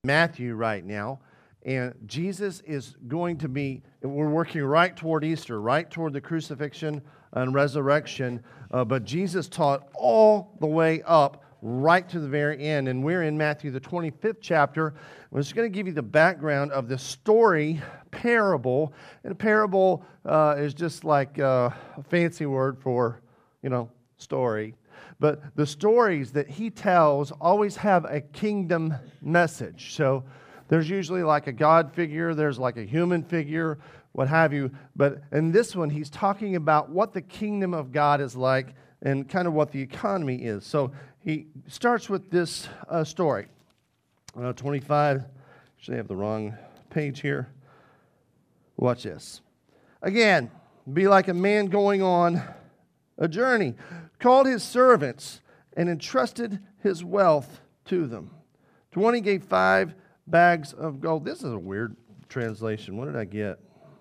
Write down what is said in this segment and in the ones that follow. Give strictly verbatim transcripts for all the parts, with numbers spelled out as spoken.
Matthew right now, and Jesus is going to be, we're working right toward Easter, right toward the crucifixion and resurrection, uh, but Jesus taught all the way up right to the very end, and we're in Matthew, the twenty-fifth chapter. I'm just going to give you the background of the story, parable, and a parable uh, is just like uh, a fancy word for, you know, story. But the stories that he tells always have a kingdom message. So there's usually like a God figure, there's like a human figure, what have you. But in this one, he's talking about what the kingdom of God is like and kind of what the economy is. So he starts with this uh, story. Uh, twenty-five, actually I have the wrong page here. Watch this. Again, be like a man going on a journey, called his servants and entrusted his wealth to them. To one he gave five bags of gold. This is a weird translation. What did I get?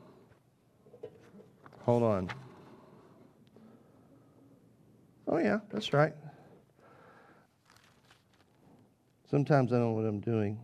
Hold on. Oh yeah, that's right. Sometimes I don't know what I'm doing.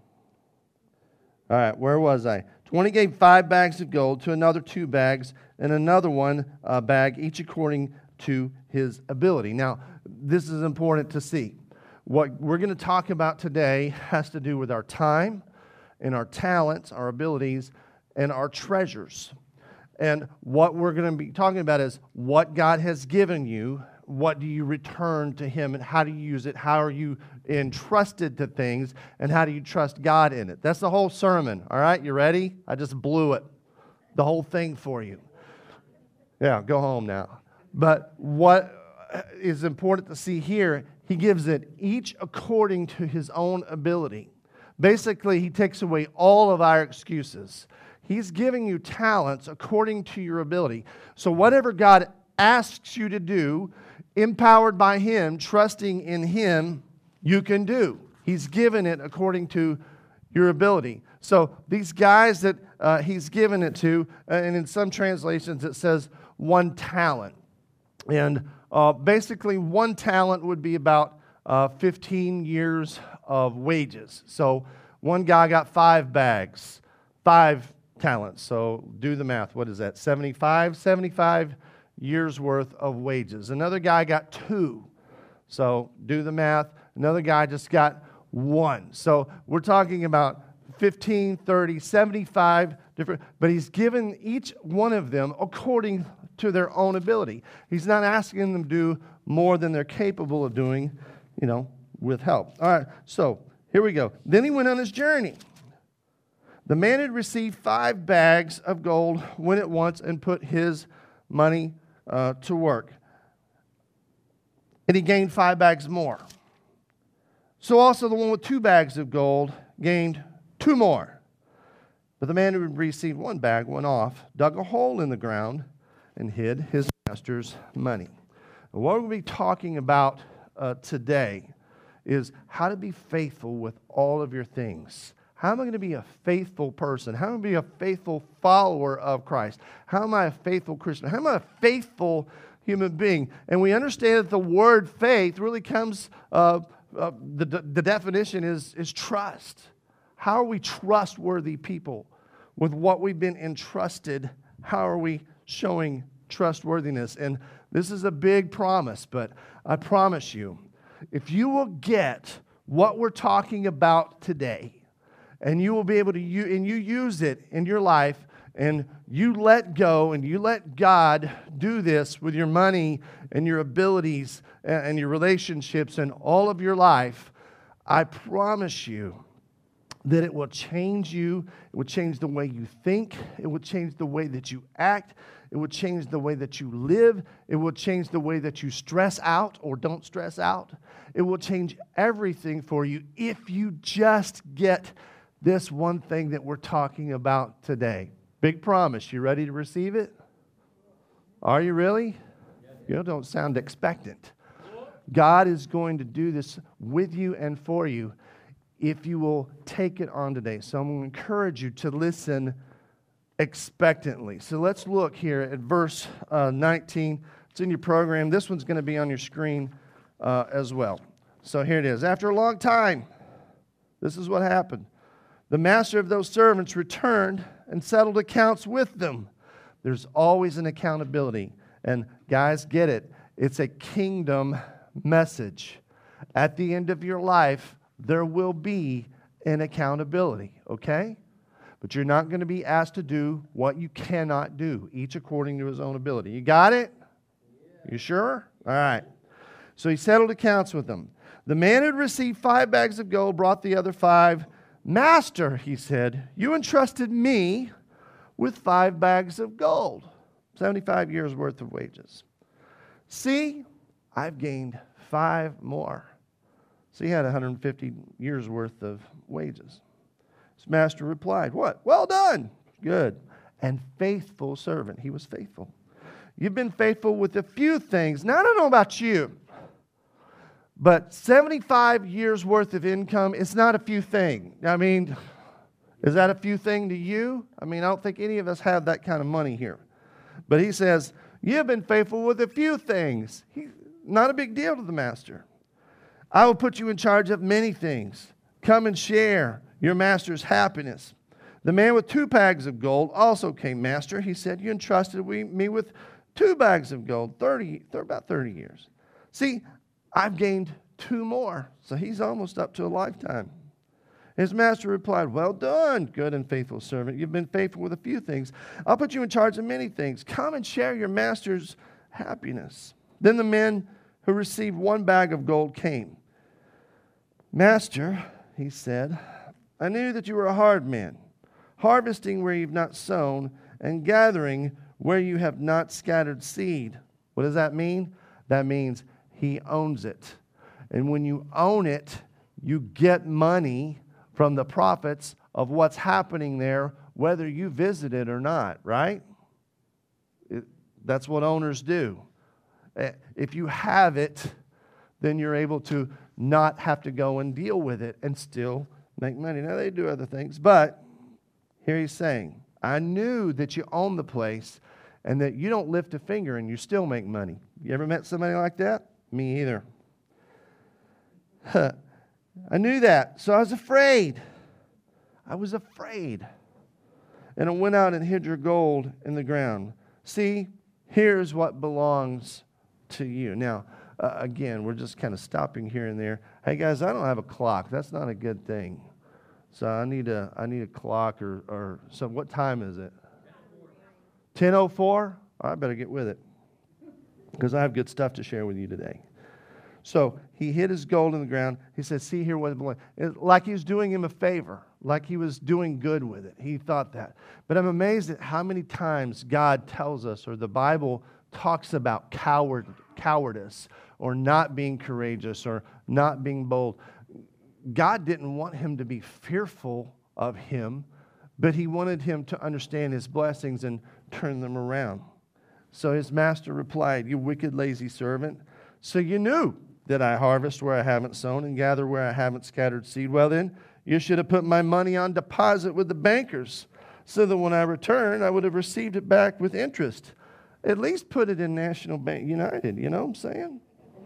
All right, where was I? Twenty gave five bags of gold, to another two bags, and another one uh, bag, each according to his ability. Now, this is important to see. What we're going to talk about today has to do with our time and our talents, our abilities, and our treasures. And what we're going to be talking about is what God has given you, what do you return to Him, and how do you use it, how are you entrusted to things, and how do you trust God in it. That's the whole sermon, all right? You ready? I just blew it, the whole thing for you. Yeah, go home now. But what is important to see here, he gives it each according to his own ability. Basically, he takes away all of our excuses. He's giving you talents according to your ability. So whatever God asks you to do, empowered by Him, trusting in Him, you can do. He's given it according to your ability. So these guys that uh, he's given it to, uh, and in some translations it says one talent. And uh, basically, one talent would be about uh, fifteen years of wages. So one guy got five bags, five talents. So do the math. What is that? seventy-five? seventy-five years worth of wages. Another guy got two. So do the math. Another guy just got one. So we're talking about fifteen, thirty, seventy-five different, but he's given each one of them according to their own ability. He's not asking them to do more than they're capable of doing, you know, with help. All right, so here we go. Then he went on his journey. The man had received five bags of gold, went at once and put his money uh, to work. And he gained five bags more. So also the one with two bags of gold gained two more. But the man who had received one bag went off, dug a hole in the ground, and hid his master's money. And what we're going to be talking about uh, today is how to be faithful with all of your things. How am I going to be a faithful person? How am I going to be a faithful follower of Christ? How am I a faithful Christian? How am I a faithful human being? And we understand that the word faith really comes, uh, uh, the, the definition is, is trust. How are we trustworthy people with what we've been entrusted? How are we showing trustworthiness? And this is a big promise, but I promise you, if you will get what we're talking about today, and you will be able to use, and you use it in your life, and you let go, and you let God do this with your money and your abilities and your relationships and all of your life, I promise you that it will change you. It will change the way you think. It will change the way that you act. It will change the way that you live. It will change the way that you stress out or don't stress out. It will change everything for you if you just get this one thing that we're talking about today. Big promise. You ready to receive it? Are you really? You don't sound expectant. God is going to do this with you and for you if you will take it on today. So I'm going to encourage you to listen expectantly. So let's look here at verse uh, nineteen. It's in your program. This one's going to be on your screen uh, as well. So here it is. After a long time, this is what happened. The master of those servants returned and settled accounts with them. There's always an accountability. And guys, get it. It's a kingdom message. At the end of your life, there will be an accountability, okay? But you're not going to be asked to do what you cannot do, each according to his own ability. You got it? You sure? All right. So he settled accounts with them. The man who had received five bags of gold brought the other five. Master, he said, you entrusted me with five bags of gold, seventy-five years worth of wages. See, I've gained five more. So he had one hundred fifty years worth of wages. His master replied, what? Well done. Good. And faithful servant. He was faithful. You've been faithful with a few things. Now, I don't know about you, but seventy-five years worth of income is not a few thing. I mean, is that a few thing to you? I mean, I don't think any of us have that kind of money here. But he says, you've been faithful with a few things. He, not a big deal to the master. I will put you in charge of many things. Come and share your master's happiness. The man with two bags of gold also came. Master, he said, you entrusted me with two bags of gold, thirty, about thirty years. See, I've gained two more. So he's almost up to a lifetime. His master replied, well done, good and faithful servant. You've been faithful with a few things. I'll put you in charge of many things. Come and share your master's happiness. Then the men who received one bag of gold came. Master, he said, I knew that you were a hard man, harvesting where you've not sown and gathering where you have not scattered seed. What does that mean? That means he owns it. And when you own it, you get money from the profits of what's happening there, whether you visit it or not, right? It, that's what owners do. If you have it, then you're able to not have to go and deal with it and still make money. Now, they do other things, but here he's saying, I knew that you own the place and that you don't lift a finger and you still make money. You ever met somebody like that? Me either. Huh. I knew that, so I was afraid. I was afraid. And I went out and hid your gold in the ground. See, here's what belongs to you. Now, uh, again, we're just kind of stopping here and there. Hey, guys, I don't have a clock. That's not a good thing. So I need a I need a clock or, or so. What time is it? ten oh four? I better get with it because I have good stuff to share with you today. So he hid his gold in the ground. He said, see here what it belongs. Like he was doing him a favor, like he was doing good with it. He thought that. But I'm amazed at how many times God tells us, or the Bible talks about coward, cowardice, or not being courageous, or not being bold. God didn't want him to be fearful of him, but he wanted him to understand his blessings and turn them around. So his master replied, you wicked, lazy servant. So you knew that I harvest where I haven't sown and gather where I haven't scattered seed. Well then, you should have put my money on deposit with the bankers so that when I return, I would have received it back with interest. At least put it in National Bank United, you know what I'm saying?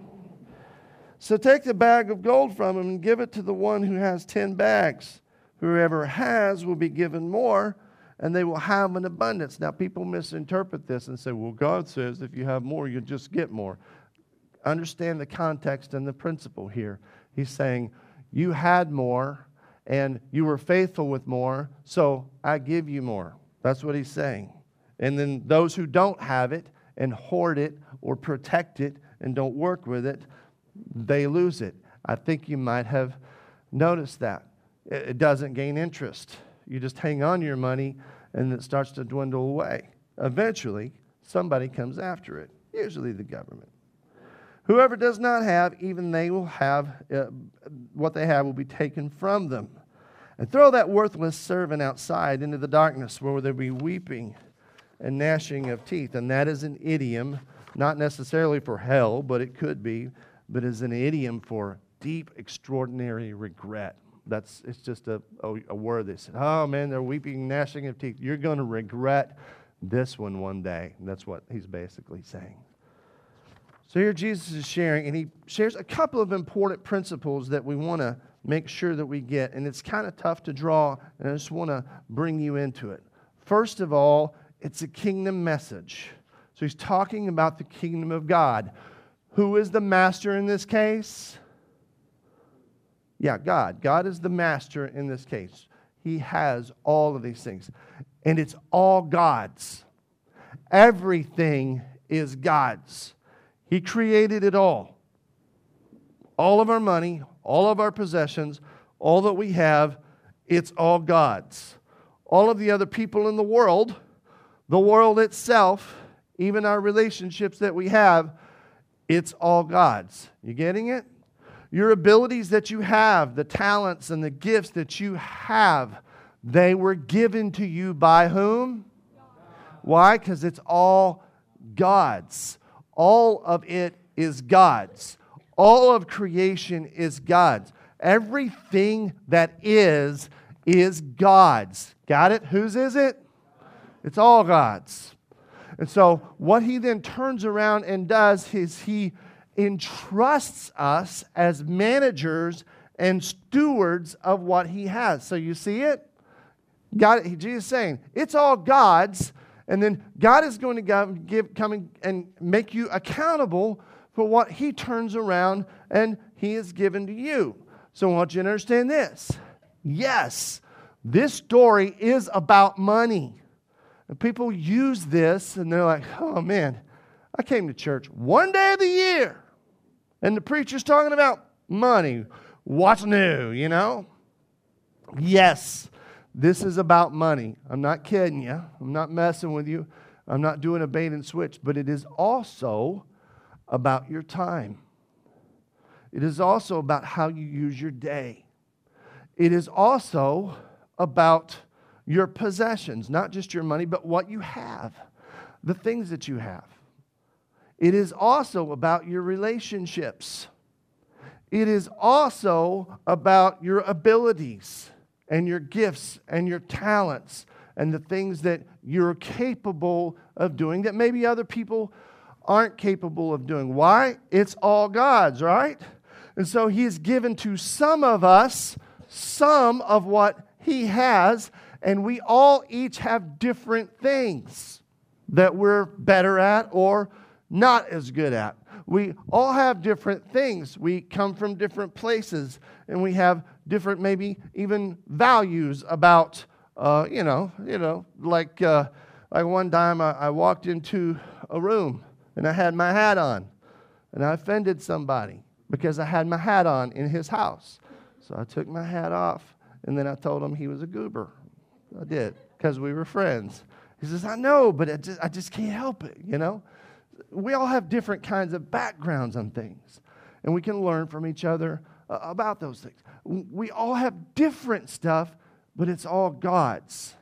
So take the bag of gold from him and give it to the one who has ten bags. Whoever has will be given more, and they will have an abundance. Now, people misinterpret this and say, well, God says if you have more, you'll just get more. Understand the context and the principle here. He's saying, you had more, and you were faithful with more, so I give you more. That's what he's saying. And then those who don't have it and hoard it or protect it and don't work with it, they lose it. I think you might have noticed that. It doesn't gain interest. You just hang on to your money and it starts to dwindle away. Eventually, somebody comes after it, usually the government. Whoever does not have, even they will have, uh, what they have will be taken from them. And throw that worthless servant outside into the darkness where there will be weeping and gnashing of teeth. And that is an idiom, not necessarily for hell, but it could be, but is an idiom for deep, extraordinary regret. That's it's just a, a, a word that said, oh man, they're weeping, gnashing of teeth. You're going to regret this one one day. And that's what he's basically saying. So here Jesus is sharing, and he shares a couple of important principles that we want to make sure that we get. And it's kind of tough to draw, and I just want to bring you into it. First of all, it's a kingdom message. So he's talking about the kingdom of God. Who is the master in this case? Yeah, God. God is the master in this case. He has all of these things. And it's all God's. Everything is God's. He created it all. All of our money, all of our possessions, all that we have, it's all God's. All of the other people in the world, the world itself, even our relationships that we have, it's all God's. You getting it? Your abilities that you have, the talents and the gifts that you have, they were given to you by whom? Why? Because it's all God's. All of it is God's. All of creation is God's. Everything that is, is God's. Got it? Whose is it? It's all God's. And so what he then turns around and does is he entrusts us as managers and stewards of what he has. So you see it? God, Jesus is saying, it's all God's, and then God is going to give, come and make you accountable for what he turns around and he has given to you. So I want you to understand this. Yes, this story is about money. And people use this and they're like, oh man, I came to church one day of the year and the preacher's talking about money. What's new, you know? Yes, this is about money. I'm not kidding you. I'm not messing with you. I'm not doing a bait and switch. But it is also about your time. It is also about how you use your day. It is also about your possessions, not just your money, but what you have, the things that you have. It is also about your relationships. It is also about your abilities and your gifts and your talents and the things that you're capable of doing that maybe other people aren't capable of doing. Why? It's all God's, right? And so he has given to some of us some of what he has, and we all each have different things that we're better at or not as good at. We all have different things. We come from different places, and we have different, maybe even values about, uh, you know, you know, like uh, like one time I, I walked into a room and I had my hat on, and I offended somebody because I had my hat on in his house. So I took my hat off, and then I told him he was a goober. I did, because we were friends. He says, I know, but I just, I just can't help it, you know? We all have different kinds of backgrounds on things, and we can learn from each other uh, about those things. We all have different stuff, but it's all God's.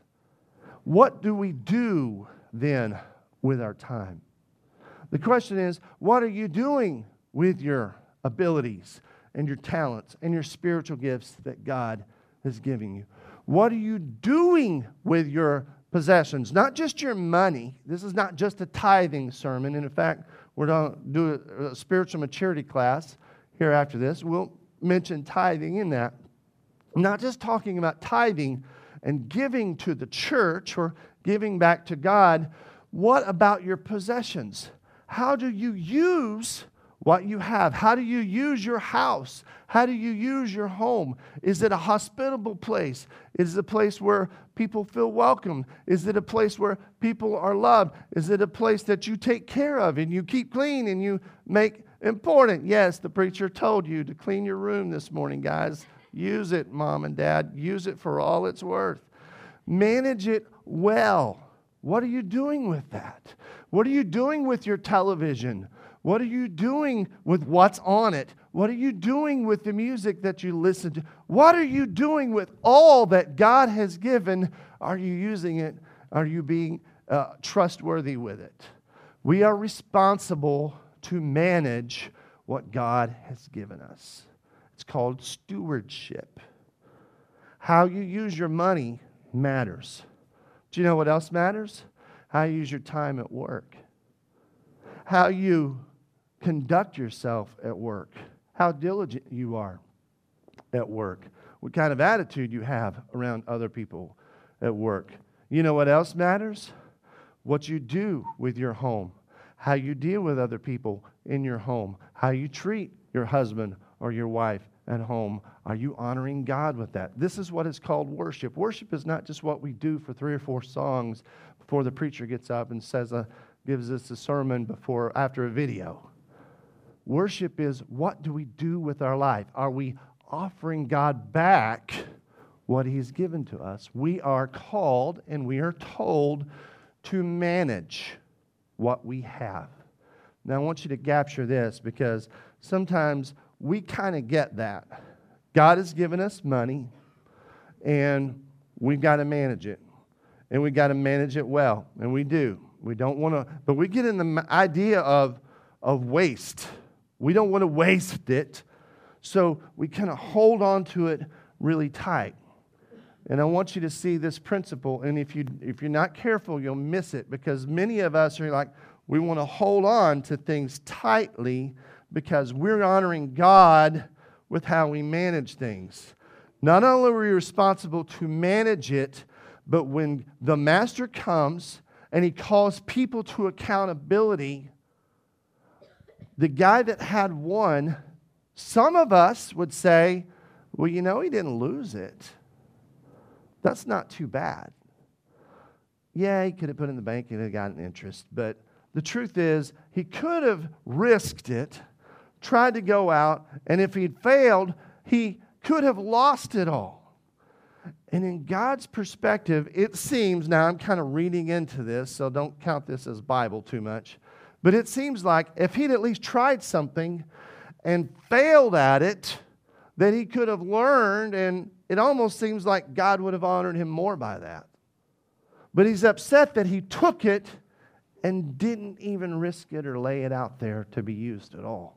What do we do then with our time? The question is, what are you doing with your abilities and your talents and your spiritual gifts that God is giving you? What are you doing with your possessions? Not just your money. This is not just a tithing sermon. And in fact, we're going to do a, a spiritual maturity class here after this. We'll mention tithing in that. I'm not just talking about tithing and giving to the church or giving back to God. What about your possessions? How do you use what you have? How do you use your house? How do you use your home? Is it a hospitable place? Is it a place where people feel welcome? Is it a place where people are loved? Is it a place that you take care of and you keep clean and you make important? Yes, the preacher told you to clean your room this morning, guys. Use it, mom and dad. Use it for all it's worth. Manage it well. What are you doing with that? What are you doing with your television? What are you doing with what's on it? What are you doing with the music that you listen to? What are you doing with all that God has given? Are you using it? Are you being uh, trustworthy with it? We are responsible to manage what God has given us. It's called stewardship. How you use your money matters. Do you know what else matters? How you use your time at work. How you conduct yourself at work. How diligent you are. at work, what kind of attitude you have around other people at work. You know what else matters? What you do with your home, how you deal with other people in your home, how you treat your husband or your wife at home. Are you honoring God with that? This is what is called worship. Worship is not just what we do for three or four songs before the preacher gets up and says a, gives us a sermon before after a video. Worship is, what do we do with our life? Are we offering God back what He's given to us? We are called and we are told to manage what we have. Now, I want you to capture this, because sometimes we kind of get that. God has given us money, and we've got to manage it. And we've got to manage it well, and we do. We don't want to, but we get in the idea of, of waste. We don't want to waste it, so we kind of hold on to it really tight. And I want you to see this principle, and if, you, if you're not careful, you'll miss it, because many of us are like, we want to hold on to things tightly because we're honoring God with how we manage things. Not only are we responsible to manage it, but when the master comes and he calls people to accountability, the guy that had one, some of us would say, well, you know, he didn't lose it. That's not too bad. Yeah, he could have put it in the bank and it got an interest, but the truth is, he could have risked it, tried to go out, and if he'd failed, he could have lost it all. And in God's perspective, it seems, now I'm kind of reading into this, so don't count this as Bible too much, but it seems like if he'd at least tried something and failed at it, that he could have learned, and it almost seems like God would have honored him more by that. But he's upset that he took it and didn't even risk it or lay it out there to be used at all.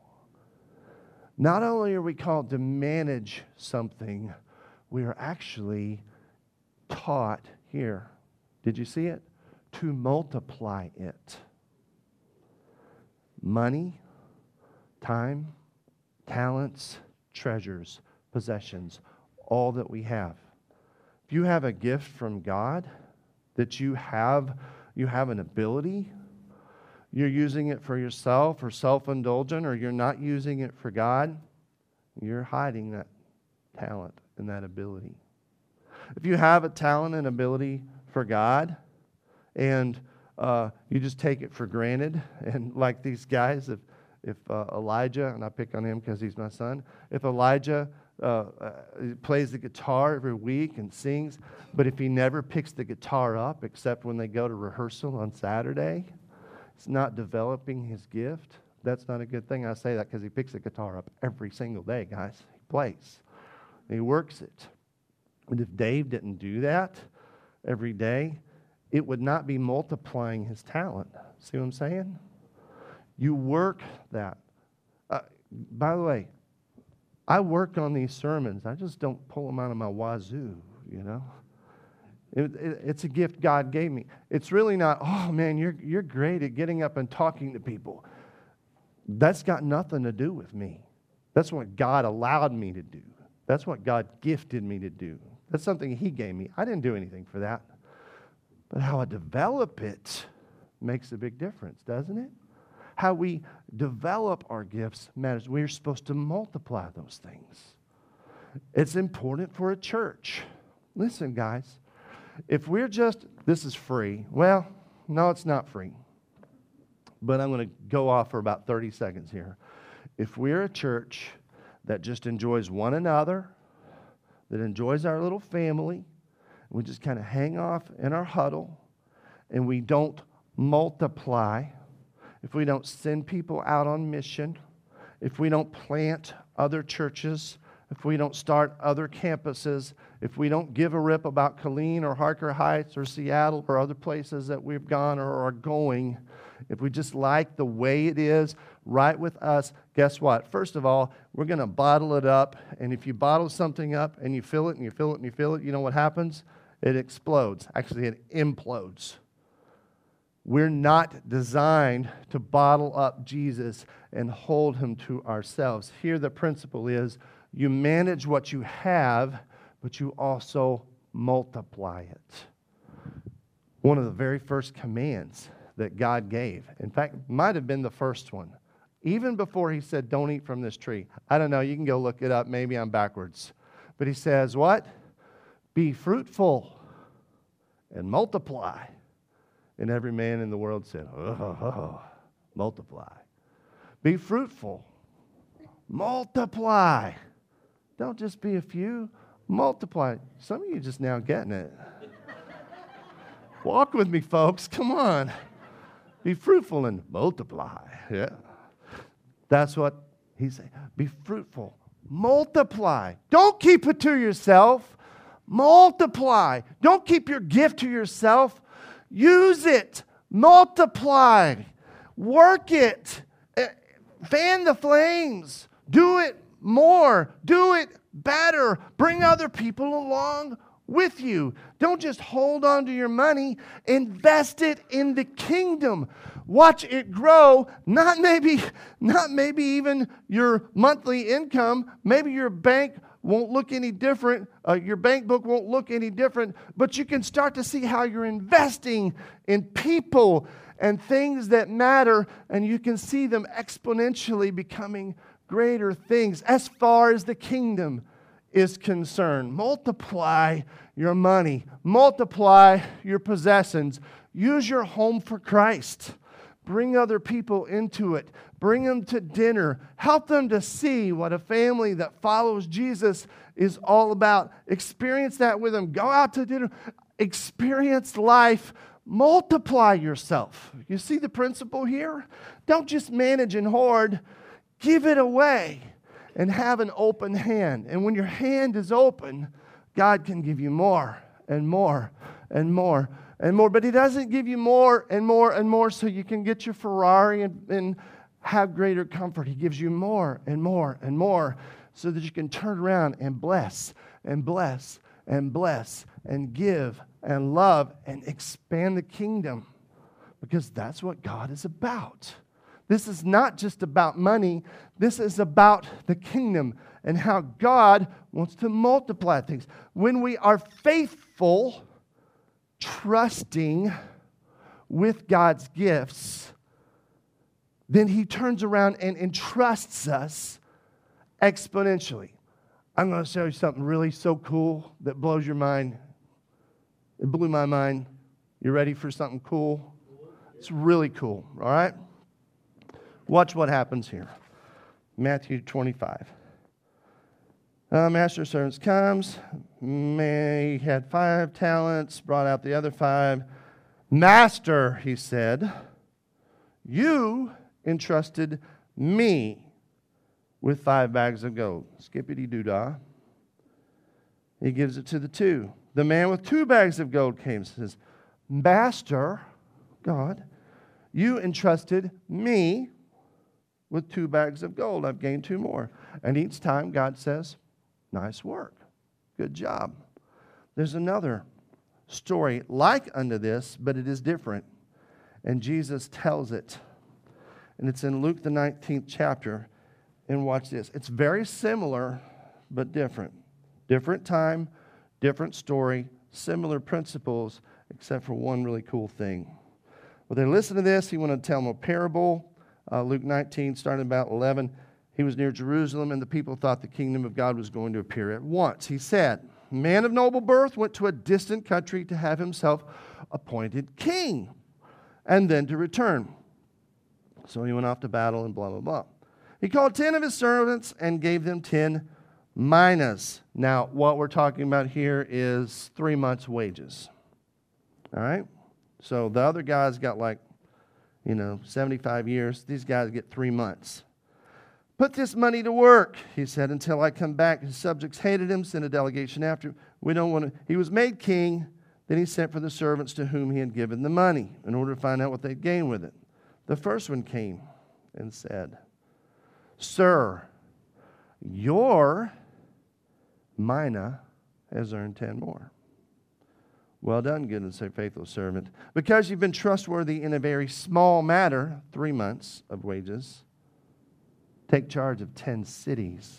Not only are we called to manage something, we are actually taught here, did you see it? To multiply it. Money, time, talents, treasures, possessions, all that we have. If you have a gift from God, that you have You have an ability, you're using it for yourself or self-indulgent, or you're not using it for God, you're hiding that talent and that ability. If you have a talent and ability for God, and uh, you just take it for granted, and like these guys, if, if uh, Elijah, and I pick on him because he's my son, if Elijah Uh, uh, plays the guitar every week and sings, but if he never picks the guitar up except when they go to rehearsal on Saturday, it's not developing his gift. That's not a good thing. I say that because he picks the guitar up every single day, guys. He plays. He works it. And if Dave didn't do that every day, it would not be multiplying his talent. See what I'm saying? You work that. Uh, by the way, I work on these sermons. I just don't pull them out of my wazoo, you know. It, it, it's a gift God gave me. It's really not, oh, man, you're, you're great at getting up and talking to people. That's got nothing to do with me. That's what God allowed me to do. That's what God gifted me to do. That's something He gave me. I didn't do anything for that. But how I develop it makes a big difference, doesn't it? How we develop our gifts matters. We're supposed to multiply those things. It's important for a church. Listen, guys, if we're just, this is free. Well, no, it's not free. But I'm going to go off for about thirty seconds here. If we're a church that just enjoys one another, that enjoys our little family, we just kind of hang off in our huddle, and we don't multiply, if we don't send people out on mission, if we don't plant other churches, if we don't start other campuses, if we don't give a rip about Killeen or Harker Heights or Seattle or other places that we've gone or are going, if we just like the way it is right with us, guess what? First of all, we're going to bottle it up. And if you bottle something up and you fill it and you fill it and you fill it, you know what happens? It explodes. Actually, it implodes. We're not designed to bottle up Jesus and hold him to ourselves. Here the principle is you manage what you have, but you also multiply it. One of the very first commands that God gave, in fact, might have been the first one, even before he said, don't eat from this tree. I don't know, you can go look it up, maybe I'm backwards. But he says, what? Be fruitful and multiply. And every man in the world said, oh, oh, oh, multiply. Be fruitful. Multiply. Don't just be a few. Multiply. Some of you just now getting it. Walk with me, folks. Come on. Be fruitful and multiply. Yeah. That's what he said. Be fruitful. Multiply. Don't keep it to yourself. Multiply. Don't keep your gift to yourself. Use it. Multiply. Work it. Fan the flames. Do it more. Do it better. Bring other people along with you. Don't just hold on to your money. Invest it in the kingdom. Watch it grow. Not maybe, not maybe even your monthly income. Maybe your bank won't look any different. Uh, your bank book won't look any different. But you can start to see how you're investing in people and things that matter, and you can see them exponentially becoming greater things as far as the kingdom is concerned. Multiply your money. Multiply your possessions. Use your home for Christ. Bring other people into it. Bring them to dinner. Help them to see what a family that follows Jesus is all about. Experience that with them. Go out to dinner. Experience life. Multiply yourself. You see the principle here? Don't just manage and hoard. Give it away and have an open hand. And when your hand is open, God can give you more and more and more and more. But he doesn't give you more and more and more so you can get your Ferrari and, and have greater comfort. He gives you more and more and more so that you can turn around and bless and bless and bless and give and love and expand the kingdom, because that's what God is about. This is not just about money. This is about the kingdom and how God wants to multiply things. When we are faithful, trusting with God's gifts, then he turns around and entrusts us exponentially. I'm going to show you something really so cool that blows your mind. It blew my mind. You ready for something cool? It's really cool, all right? Watch what happens here. Matthew twenty-five. Uh, master of servants comes. He had five talents, brought out the other five. Master, he said, you entrusted me with five bags of gold. Skippity-doo-dah. He gives it to the two. The man with two bags of gold came and says, Master, God, you entrusted me with two bags of gold. I've gained two more. And each time God says, nice work. Good job. There's another story like unto this, but it is different. And Jesus tells it. And it's in Luke the nineteenth chapter. And watch this. It's very similar, but different. Different time, different story, similar principles, except for one really cool thing. Well, they listened to this. He wanted to tell them a parable. Uh, Luke nineteen, starting about eleven. He was near Jerusalem, and the people thought the kingdom of God was going to appear at once. He said, a man of noble birth went to a distant country to have himself appointed king, and then to return. So he went off to battle and blah, blah, blah. He called ten of his servants and gave them ten minas. Now, what we're talking about here is three months' wages. All right? So the other guys got like, you know, seventy-five years. These guys get three months. Put this money to work, he said, until I come back. His subjects hated him, sent a delegation after him. We don't want to. He was made king. Then he sent for the servants to whom he had given the money in order to find out what they'd gained with it. The first one came and said, Sir, your mina has earned ten more. Well done, good and faithful servant. Because you've been trustworthy in a very small matter, three months of wages, take charge of ten cities.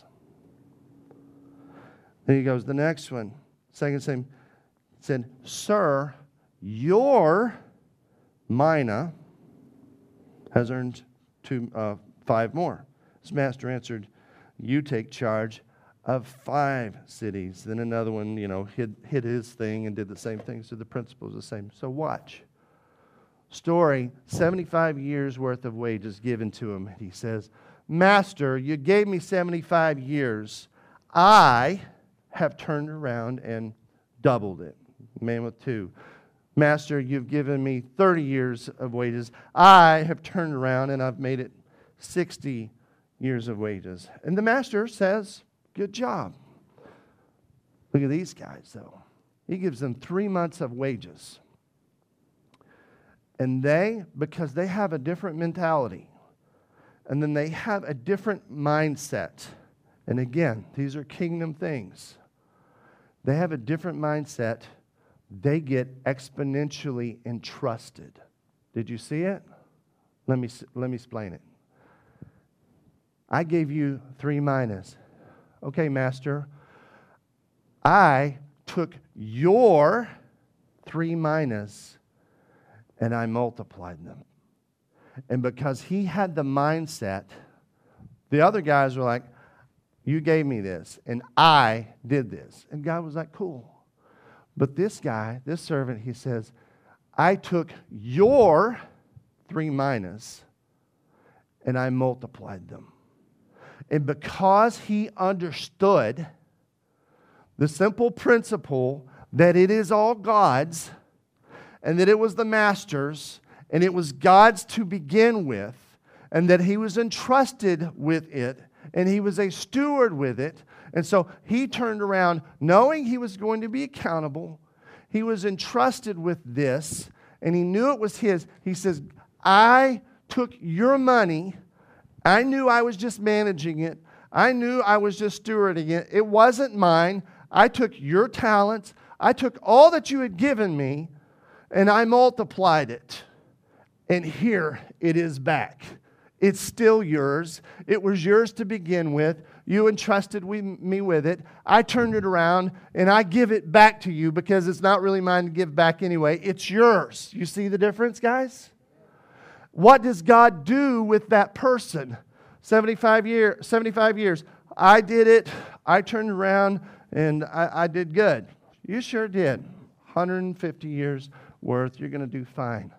Then he goes, the next one, second same, said, Sir, your mina has earned two, uh, five more. His master answered, you take charge of five cities. Then another one, you know, hid, hid his thing and did the same thing. So the principle is the same. So watch. Story, seventy-five years worth of wages given to him. He says, Master, you gave me seventy-five years. I have turned around and doubled it. Man with two. Master, you've given me thirty years of wages. I have turned around and I've made it sixty years of wages. And the master says, good job. Look at these guys, though. He gives them three months of wages. And they, because they have a different mentality, and then they have a different mindset. And again, these are kingdom things. They have a different mindset. They get exponentially entrusted. Did you see it? Let me, let me explain it. I gave you three minas. Okay, master. I took your three minas and I multiplied them. And because he had the mindset, the other guys were like, you gave me this and I did this. And God was like, cool. But this guy, this servant, he says, I took your three minas and I multiplied them. And because he understood the simple principle that it is all God's and that it was the master's and it was God's to begin with and that he was entrusted with it and he was a steward with it. And so he turned around knowing he was going to be accountable. He was entrusted with this and he knew it was his. He says, I took your money. I knew I was just managing it. I knew I was just stewarding it. It wasn't mine. I took your talents. I took all that you had given me, and I multiplied it. And here it is back. It's still yours. It was yours to begin with. You entrusted me with it. I turned it around, and I give it back to you because it's not really mine to give back anyway. It's yours. You see the difference, guys? What does God do with that person? seventy-five, year, seventy-five years. I did it. I turned around and I, I did good. You sure did. one hundred fifty years worth. You're going to do fine.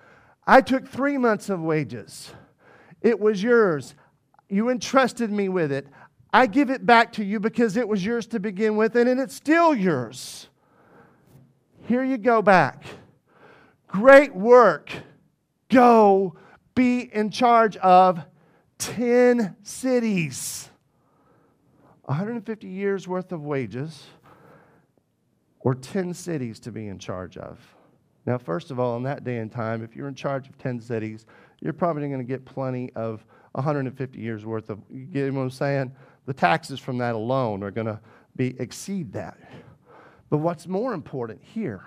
I took three months of wages. It was yours. You entrusted me with it. I give it back to you because it was yours to begin with and it's still yours. Here you go back. Great work. Go be in charge of ten cities. one hundred fifty years worth of wages or ten cities to be in charge of. Now, first of all, in that day and time, if you're in charge of ten cities, you're probably going to get plenty of one hundred fifty years worth of, you get what I'm saying? The taxes from that alone are going to be exceed that. But what's more important here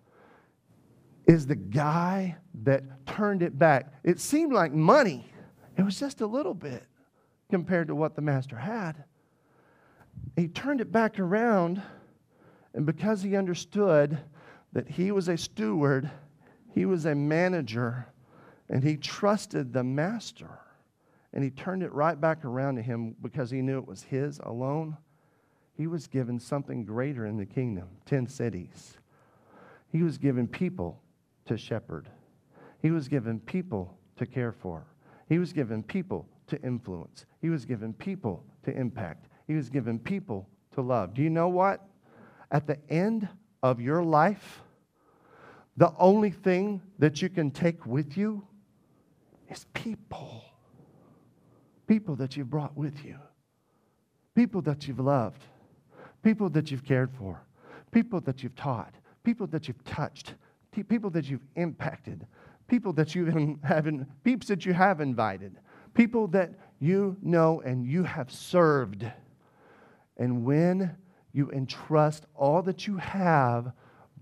is the guy that turned it back. It seemed like money. It was just a little bit compared to what the master had. He turned it back around, and because he understood that he was a steward, he was a manager, and he trusted the master, and he turned it right back around to him because he knew it was his alone, he was given something greater in the kingdom, ten cities. He was given people to shepherd. He was given people to care for. He was given people to influence. He was given people to impact. He was given people to love. Do you know what? At the end of your life, the only thing that you can take with you is people. People that you've brought with you. People that you've loved. People that you've cared for. People that you've taught. People that you've touched. People that you've impacted. People that you have, peeps that you have invited. People that you know and you have served. And when you entrust all that you have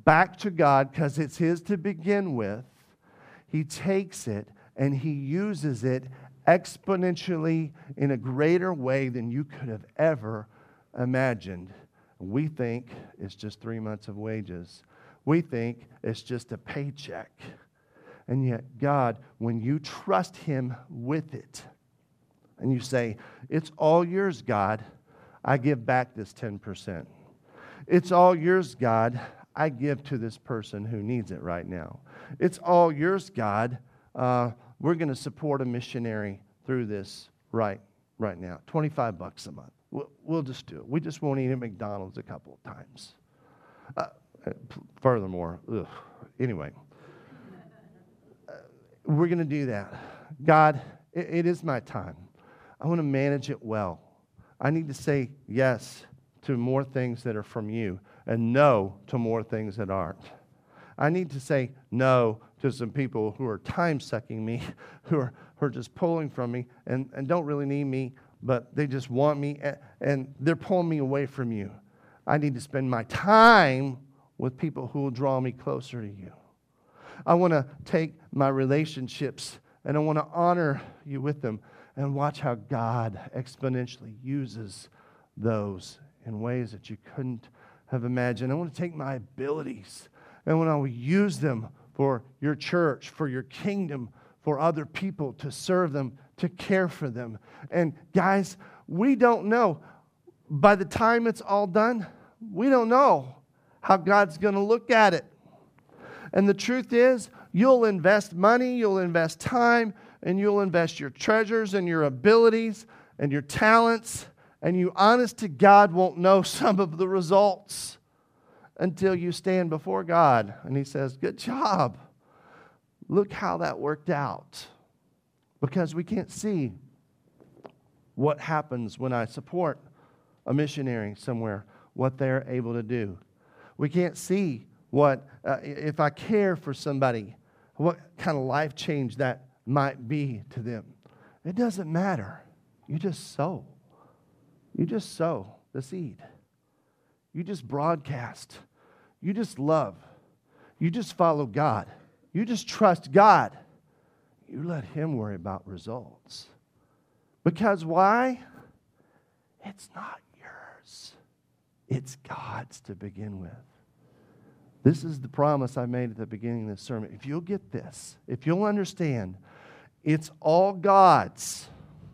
back to God because it's His to begin with, He takes it and He uses it exponentially in a greater way than you could have ever imagined. We think it's just three months of wages. We think it's just a paycheck. And yet, God, when you trust Him with it, and you say, it's all yours, God, I give back this ten percent. It's all yours, God, I give to this person who needs it right now. It's all yours, God, uh, we're going to support a missionary through this right, right now. twenty-five bucks a month. We'll, we'll just do it. We just won't eat at McDonald's a couple of times. Uh, furthermore, ugh, anyway, uh, we're going to do that. God, it, it is my time. I want to manage it well. I need to say yes to more things that are from you and no to more things that aren't. I need to say no to some people who are time-sucking me, who are, who are just pulling from me and, and don't really need me, but they just want me, and, and they're pulling me away from you. I need to spend my time with people who will draw me closer to you. I want to take my relationships and I want to honor you with them and watch how God exponentially uses those in ways that you couldn't have imagined. I want to take my abilities and when I will use them for your church, for your kingdom, for other people, to serve them, to care for them. And guys, we don't know. By the time it's all done, we don't know how God's going to look at it. And the truth is, you'll invest money, you'll invest time, and you'll invest your treasures and your abilities and your talents, and you honest to God won't know some of the results until you stand before God and He says, good job. Look how that worked out. Because we can't see what happens when I support a missionary somewhere, what they're able to do. We can't see what, uh, if I care for somebody, what kind of life change that might be to them. It doesn't matter. You just sow. You just sow the seed. You just broadcast. You just love. You just follow God. You just trust God. You let Him worry about results. Because why? It's not yours. It's God's to begin with. This is the promise I made at the beginning of this sermon. If you'll get this, if you'll understand, it's all God's.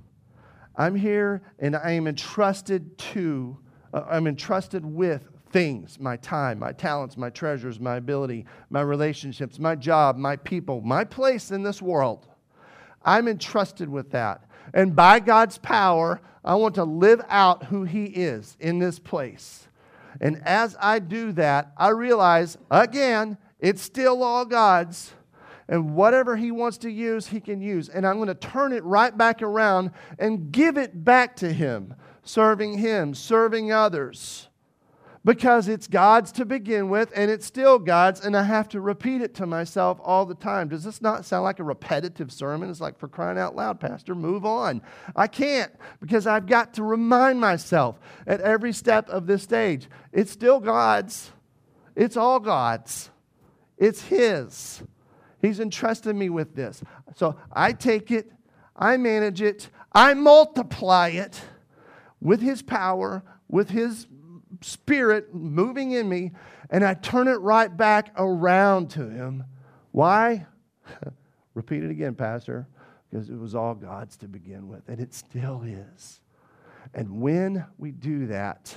I'm here and I am entrusted to, uh, I'm entrusted with things, my time, my talents, my treasures, my ability, my relationships, my job, my people, my place in this world. I'm entrusted with that. And by God's power, I want to live out who He is in this place. And as I do that, I realize, again, it's still all God's. And whatever He wants to use, He can use. And I'm going to turn it right back around and give it back to Him, serving Him, serving others. Because it's God's to begin with, and it's still God's, and I have to repeat it to myself all the time. Does this not sound like a repetitive sermon? It's like, for crying out loud, Pastor, move on. I can't, because I've got to remind myself at every step of this stage, it's still God's. It's all God's. It's His. He's entrusted me with this. So I take it, I manage it, I multiply it with His power, with His Spirit moving in me, and I turn it right back around to Him. Why? Repeat it again, Pastor. Because it was all God's to begin with, and it still is. And when we do that,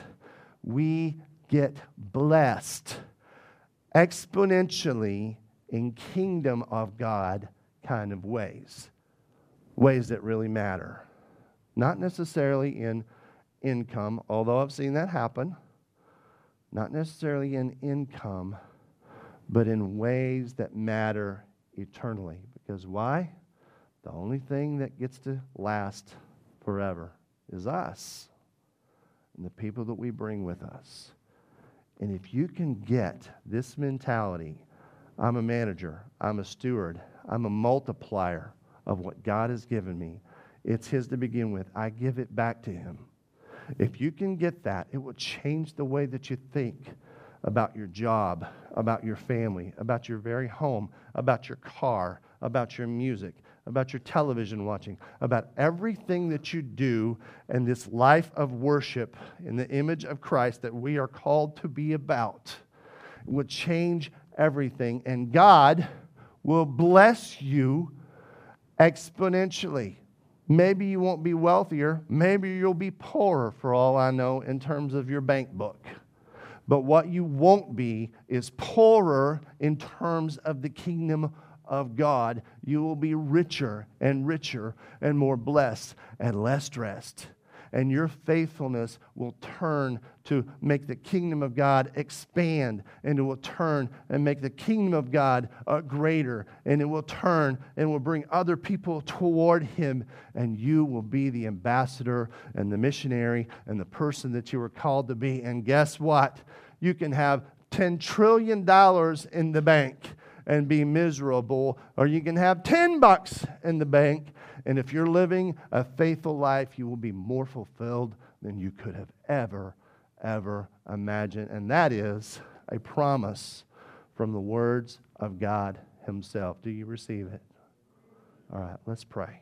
we get blessed exponentially in kingdom of God kind of ways. Ways that really matter. Not necessarily in income, although I've seen that happen. Not necessarily in income, but in ways that matter eternally. Because why? The only thing that gets to last forever is us and the people that we bring with us. And if you can get this mentality, I'm a manager, I'm a steward, I'm a multiplier of what God has given me. It's His to begin with. I give it back to Him. If you can get that, it will change the way that you think about your job, about your family, about your very home, about your car, about your music, about your television watching, about everything that you do in this life of worship in the image of Christ that we are called to be about, would change everything. And God will bless you exponentially. Maybe you won't be wealthier. Maybe you'll be poorer, for all I know, in terms of your bank book. But what you won't be is poorer in terms of the kingdom of God. You will be richer and richer and more blessed and less stressed. And your faithfulness will turn to make the kingdom of God expand, and it will turn and make the kingdom of God uh, greater, and it will turn and will bring other people toward Him, and you will be the ambassador and the missionary and the person that you were called to be. And guess what? You can have ten trillion dollars in the bank and be miserable, or you can have ten bucks in the bank, and if you're living a faithful life, you will be more fulfilled than you could have ever, ever imagined. And that is a promise from the words of God Himself. Do you receive it? All right, let's pray.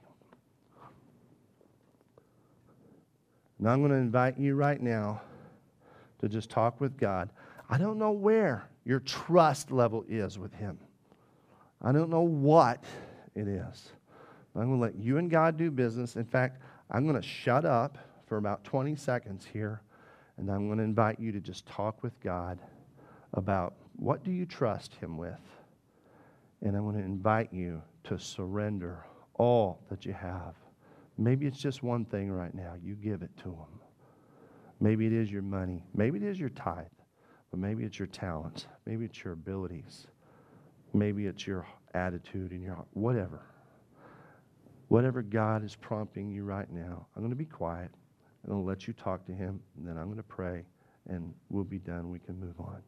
Now I'm going to invite you right now to just talk with God. I don't know where your trust level is with Him. I don't know what it is. I'm going to let you and God do business. In fact, I'm going to shut up for about twenty seconds here, and I'm going to invite you to just talk with God about what do you trust Him with. And I'm going to invite you to surrender all that you have. Maybe it's just one thing right now. You give it to Him. Maybe it is your money. Maybe it is your tithe. But maybe it's your talents. Maybe it's your abilities. Maybe it's your attitude and your whatever. Whatever God is prompting you right now, I'm going to be quiet. I'm going to let you talk to Him, and then I'm going to pray, and we'll be done. We can move on.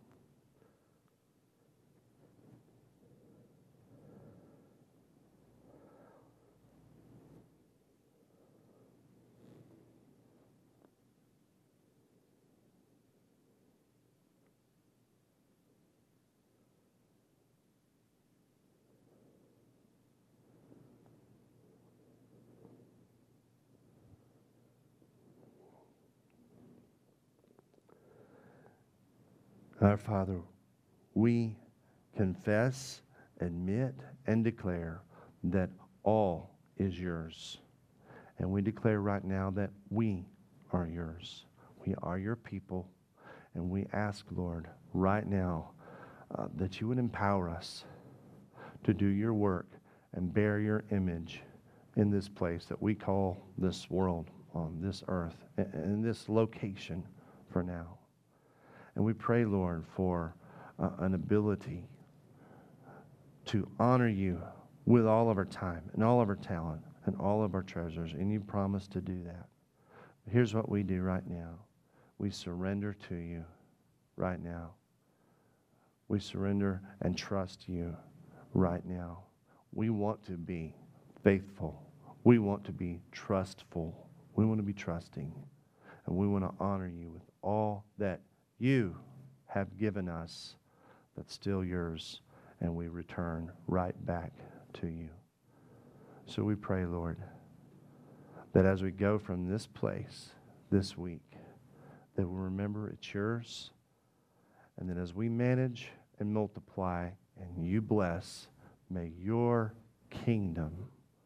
Our Father, we confess, admit, and declare that all is yours. And we declare right now that we are yours. We are your people. And we ask, Lord, right now uh, that you would empower us to do your work and bear your image in this place that we call this world, on this earth, in this location for now. And we pray, Lord, for uh, an ability to honor you with all of our time and all of our talent and all of our treasures. And you promise to do that. Here's what we do right now. We surrender to you right now. We surrender and trust you right now. We want to be faithful. We want to be trustful. We want to be trusting. And we want to honor you with all that you have given us that's still yours, and we return right back to you. So we pray, Lord, that as we go from this place this week, that we'll remember it's yours, and that as we manage and multiply and you bless, may your kingdom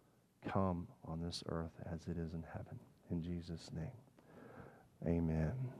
come on this earth as it is in heaven. In Jesus' name, amen.